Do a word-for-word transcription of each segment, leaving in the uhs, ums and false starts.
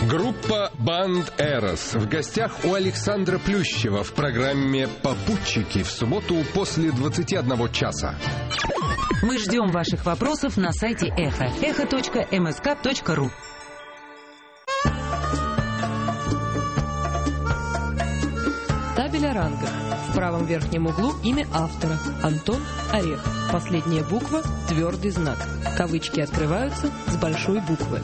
Группа «Банд-Эрос» в гостях у Александра Плющева в программе «Попутчики» в субботу после двадцати одного часа. Мы ждем ваших вопросов на сайте Эхо. эхо точка эм эс ка точка ру. Табель о рангах. В правом верхнем углу имя автора. Антон Орех. Последняя буква – твердый знак. Кавычки открываются с большой буквы.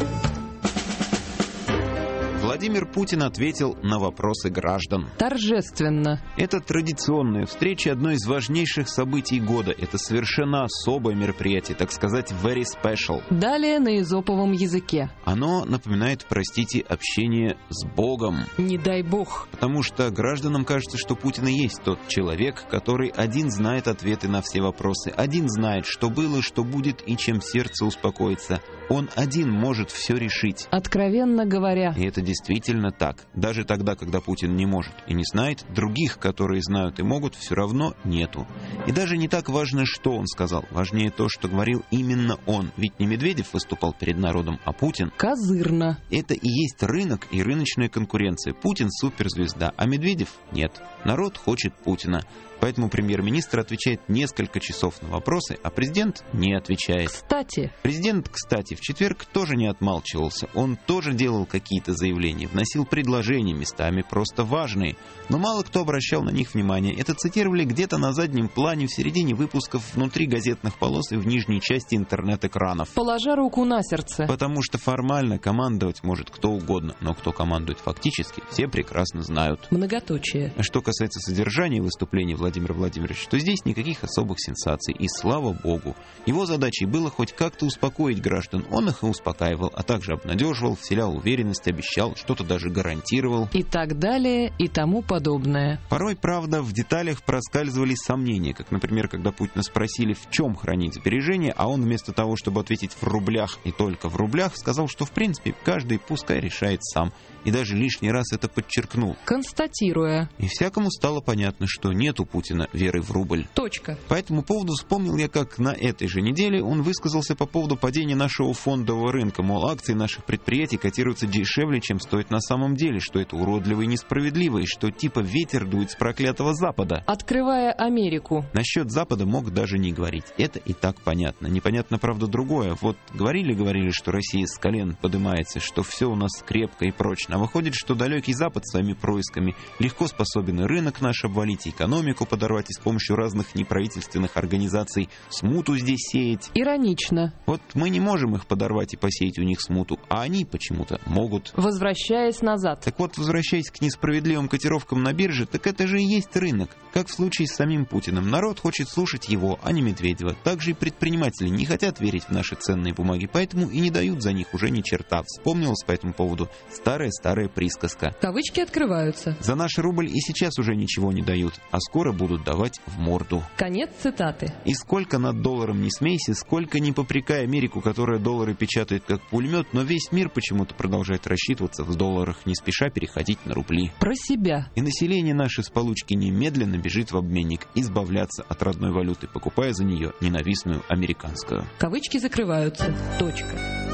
Владимир Путин ответил на вопросы граждан. Торжественно. Это традиционная встреча, одно из важнейших событий года. Это совершенно особое мероприятие, так сказать, very special. Далее на эзоповом языке. Оно напоминает, простите, общение с Богом. Не дай бог. Потому что гражданам кажется, что Путин и есть тот человек, который один знает ответы на все вопросы, один знает, что было, что будет и чем сердце успокоится. Он один может все решить. Откровенно говоря. И это действительно так. Даже тогда, когда Путин не может и не знает, других, которые знают и могут, все равно нету. И даже не так важно, что он сказал. Важнее то, что говорил именно он. Ведь не Медведев выступал перед народом, а Путин. Козырно. Это и есть рынок и рыночная конкуренция. Путин суперзвезда, а Медведев нет. Народ хочет Путина. Поэтому премьер-министр отвечает несколько часов на вопросы, а президент не отвечает. Кстати. Президент, кстати, в четверг тоже не отмалчивался. Он тоже делал какие-то заявления, вносил предложения, местами просто важные. Но мало кто обращал на них внимание. Это цитировали где-то на заднем плане, в середине выпусков, внутри газетных полос и в нижней части интернет-экранов. Положа руку на сердце. Потому что формально командовать может кто угодно, но кто командует фактически, все прекрасно знают. Многоточие. А что касается содержания выступления Владимира Владимир Владимирович, то здесь никаких особых сенсаций, и слава богу. Его задачей было хоть как-то успокоить граждан, он их и успокаивал, а также обнадеживал, вселял уверенность, обещал, что-то даже гарантировал. И так далее, и тому подобное. Порой, правда, в деталях проскальзывали сомнения, как, например, когда Путина спросили, в чем хранить сбережения, а он вместо того, чтобы ответить в рублях и только в рублях, сказал, что, в принципе, каждый пускай решает сам. И даже лишний раз это подчеркнул. Констатируя. И всякому стало понятно, что нет у Путина веры в рубль. Точка. По этому поводу вспомнил я, как на этой же неделе он высказался по поводу падения нашего фондового рынка. Мол, акции наших предприятий котируются дешевле, чем стоит на самом деле, что это уродливо и несправедливо, и что типа ветер дует с проклятого Запада. Открывая Америку. Насчет Запада мог даже не говорить. Это и так понятно. Непонятно, правда, другое. Вот говорили-говорили, что Россия с колен поднимается, что все у нас крепко и прочно. А выходит, что далекий Запад своими происками легко способен и рынок наш обвалить, и экономику подорвать, и с помощью разных неправительственных организаций смуту здесь сеять. Иронично. Вот мы не можем их подорвать и посеять у них смуту, а они почему-то могут. Возвращаясь назад. Так вот, возвращаясь к несправедливым котировкам на бирже, так это же и есть рынок. Как в случае с самим Путиным. Народ хочет слушать его, а не Медведева. Также и предприниматели не хотят верить в наши ценные бумаги, поэтому и не дают за них уже ни черта. Вспомнилась по этому поводу старая старая присказка. Кавычки открываются. За наш рубль и сейчас уже ничего не дают, а скоро будут давать в морду. Конец цитаты. И сколько над долларом не смейся, сколько не попрекай Америку, которая доллары печатает как пулемет, но весь мир почему-то продолжает рассчитываться в долларах, не спеша переходить на рубли. Про себя. И население наше с получки немедленно бежит в обменник избавляться от родной валюты, покупая за нее ненавистную американскую. Кавычки закрываются. Точка.